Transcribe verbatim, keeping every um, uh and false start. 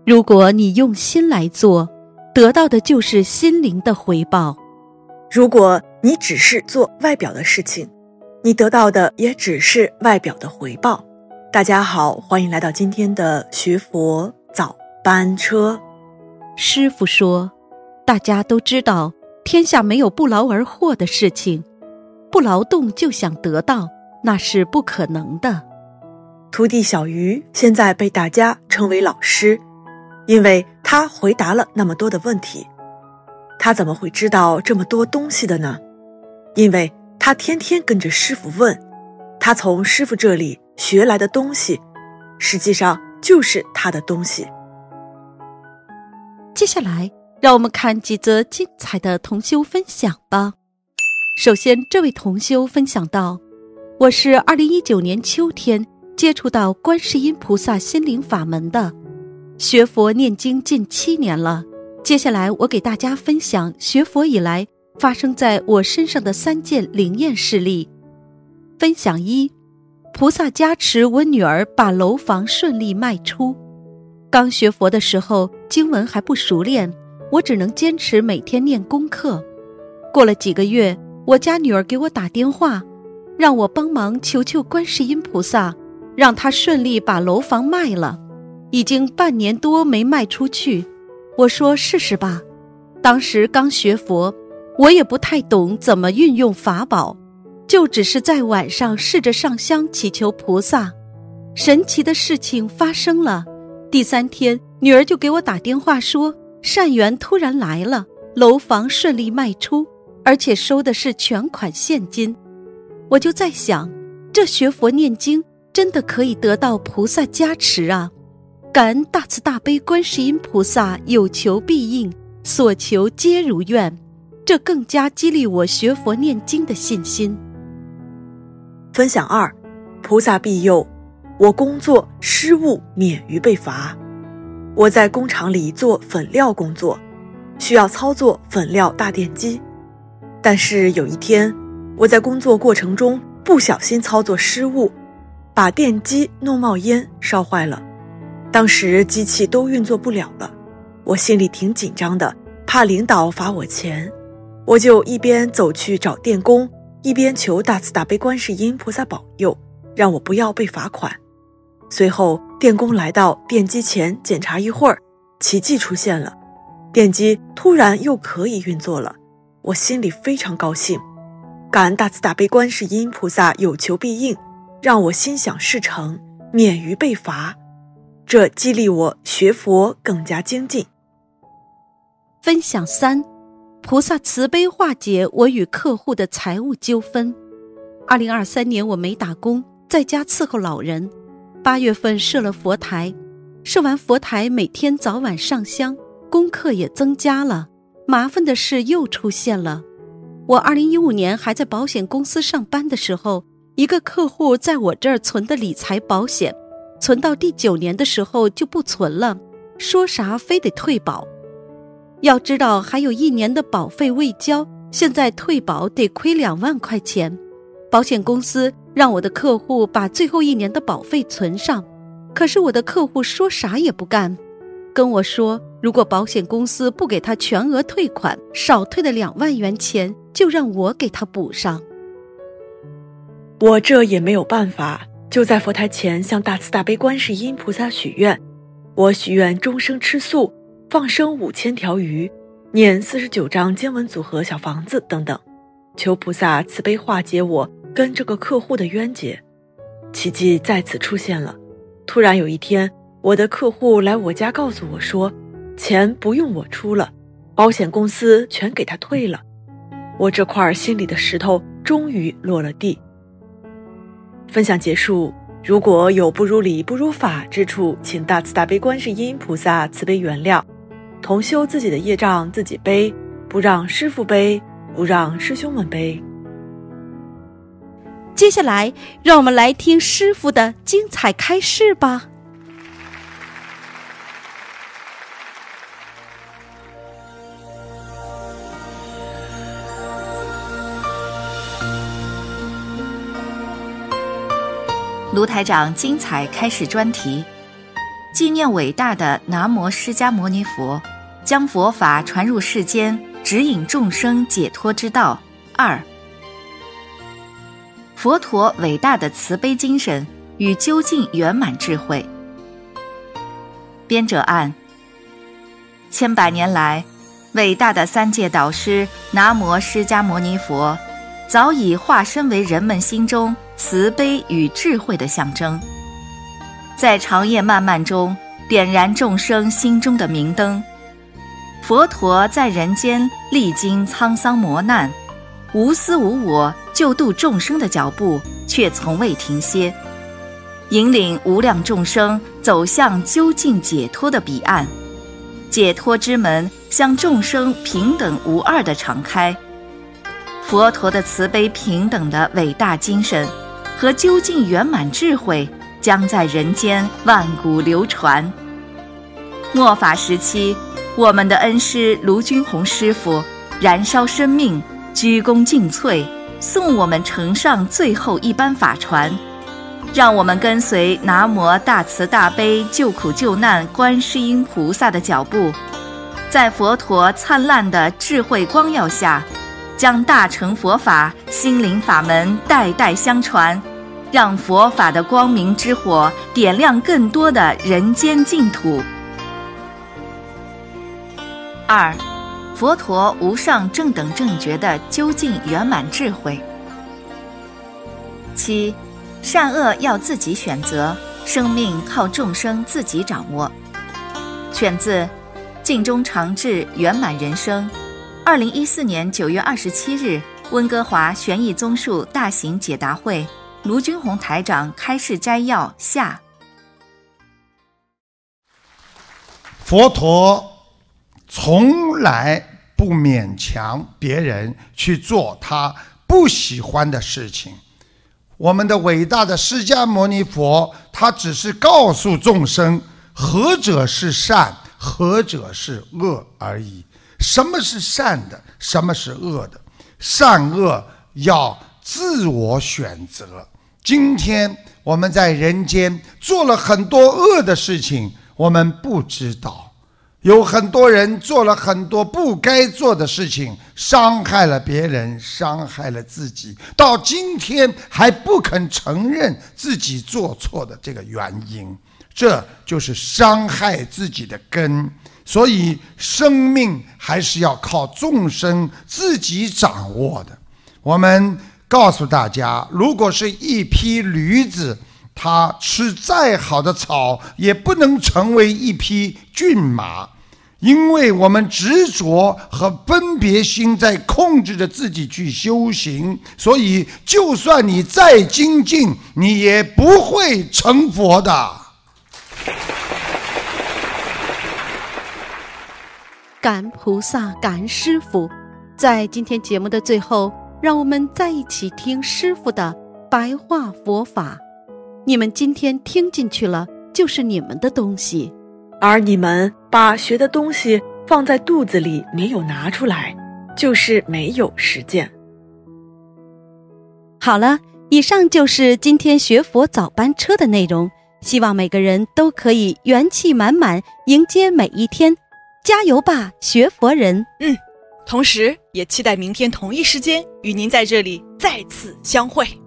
如果你用心来做，得到的就是心灵的回报。 如果你只是做外表的事情，你得到的也只是外表的回报。大家好，欢迎来到今天的学佛早班车。 师父说，大家都知道天下没有不劳而获的事情，不劳动就想得到，那是不可能的。 徒弟小鱼现在被大家称为老师，因为他回答了那么多的问题。他怎么会知道这么多东西的呢？因为他天天跟着师父问，他从师父这里学来的东西，实际上就是他的东西。 接下来让我们看几则精彩的同修分享吧。首先，这位同修分享到，我是二零一九年秋天接触到观世音菩萨心灵法门的，学佛念经近七年了。接下来我给大家分享学佛以来发生在我身上的三件灵验事例。分享一，菩萨加持我女儿把楼房顺利卖出。刚学佛的时候，经文还不熟练，我只能坚持每天念功课。过了几个月，我家女儿给我打电话，让我帮忙求求观世音菩萨，让她顺利把楼房卖了。已经半年多没卖出去，我说试试吧。当时刚学佛，我也不太懂怎么运用法宝，就只是在晚上试着上香祈求菩萨。神奇的事情发生了，第三天女儿就给我打电话说，善缘突然来了，楼房顺利卖出，而且收的是全款现金。我就在想，这学佛念经真的可以得到菩萨加持啊！感恩大慈大悲观世音菩萨有求必应，所求皆如愿，这更加激励我学佛念经的信心。 分享二，菩萨庇佑，我工作失误免于被罚。我在工厂里做粉料工作，需要操作粉料大电机。但是有一天，我在工作过程中不小心操作失误，把电机弄冒烟烧坏了。当时机器都运作不了了，我心里挺紧张的，怕领导罚我钱。我就一边走去找电工，一边求大慈大悲观世音菩萨保佑，让我不要被罚款。随后电工来到电机前检查一会儿，奇迹出现了，电机突然又可以运作了，我心里非常高兴。感恩大慈大悲观世音菩萨有求必应，让我心想事成，免于被罚，这激励我学佛更加精进。 分享三，菩萨慈悲化解我与客户的财务纠纷。二零二三年我没打工，在家伺候老人。八月份设了佛台，设完佛台每天早晚上香，功课也增加了。麻烦的事又出现了。我二零一五年还在保险公司上班的时候，一个客户在我这儿存的理财保险，存到第九年的时候就不存了，说啥非得退保。要知道还有一年的保费未交，现在退保得亏两万块钱。保险公司让我的客户把最后一年的保费存上，可是我的客户说啥也不干，跟我说如果保险公司不给他全额退款，少退的两万元钱就让我给他补上。 我这也没有办法，就在佛台前向大慈大悲观世音菩萨许愿。我许愿终生吃素，放生五千条鱼，念四十九章经文组合小房子等等，求菩萨慈悲化解我跟这个客户的冤结。奇迹再次出现了，突然有一天，我的客户来我家告诉我说，钱不用我出了，保险公司全给他退了。我这块心里的石头终于落了地。分享结束，如果有不如理不如法之处，请大慈大悲观世音菩萨慈悲原谅。同修自己的业障自己背，不让师父背，不让师兄们背。 接下来让我们来听师父的精彩开示吧。 卢台长精彩开示专题， 纪念伟大的南无释迦牟尼佛，将佛法传入世间，指引众生解脱之道。二、佛陀伟大的慈悲精神与究竟圆满智慧。编者按：千百年来，伟大的三界导师南无释迦牟尼佛早已化身为人们心中慈悲与智慧的象征，在长夜漫漫中点燃众生心中的明灯。佛陀在人间历经沧桑磨难，无私无我救度众生的脚步却从未停歇，引领无量众生走向究竟解脱的彼岸。解脱之门向众生平等无二地敞开。佛陀的慈悲平等的伟大精神和究竟圆满智慧将在人间万古流传。末法时期，我们的恩师卢军宏师父燃烧生命，鞠躬尽瘁，送我们呈上最后一班法传，让我们跟随南无大慈大悲救苦救难观世音菩萨的脚步，在佛陀灿烂的智慧光耀下，将大乘佛法心灵法门代代相传，让佛法的光明之火点亮更多的人间净土。二、佛陀无上正等正觉的究竟圆满智慧。七、善恶要自己选择，生命靠众生自己掌握。选自《净中常治圆满人生》，二零一四年九月二十七日，温哥华玄义综述大型解答会，卢军宏台长开示摘要下。 佛陀从来不勉强别人去做他不喜欢的事情。我们的伟大的释迦牟尼佛，他只是告诉众生何者是善，何者是恶而已。什么是善的，什么是恶的，善恶要自我选择。今天我们在人间做了很多恶的事情，我们不知道，有很多人做了很多不该做的事情，伤害了别人，伤害了自己，到今天还不肯承认自己做错的这个原因，这就是伤害自己的根。所以生命还是要靠众生自己掌握的。我们告诉大家，如果是一匹驴子，它吃再好的草也不能成为一匹骏马，因为我们执着和分别心在控制着自己去修行，所以就算你再精进，你也不会成佛的。 感恩菩萨，感恩师父。在今天节目的最后，让我们再一起听师父的白话佛法。你们今天听进去了，就是你们的东西， 而你们把学的东西放在肚子里没有拿出来，就是没有实践。 好了，以上就是今天学佛早班车的内容，希望每个人都可以元气满满迎接每一天，加油吧，学佛人！ 嗯，同时也期待明天同一时间与您在这里再次相会。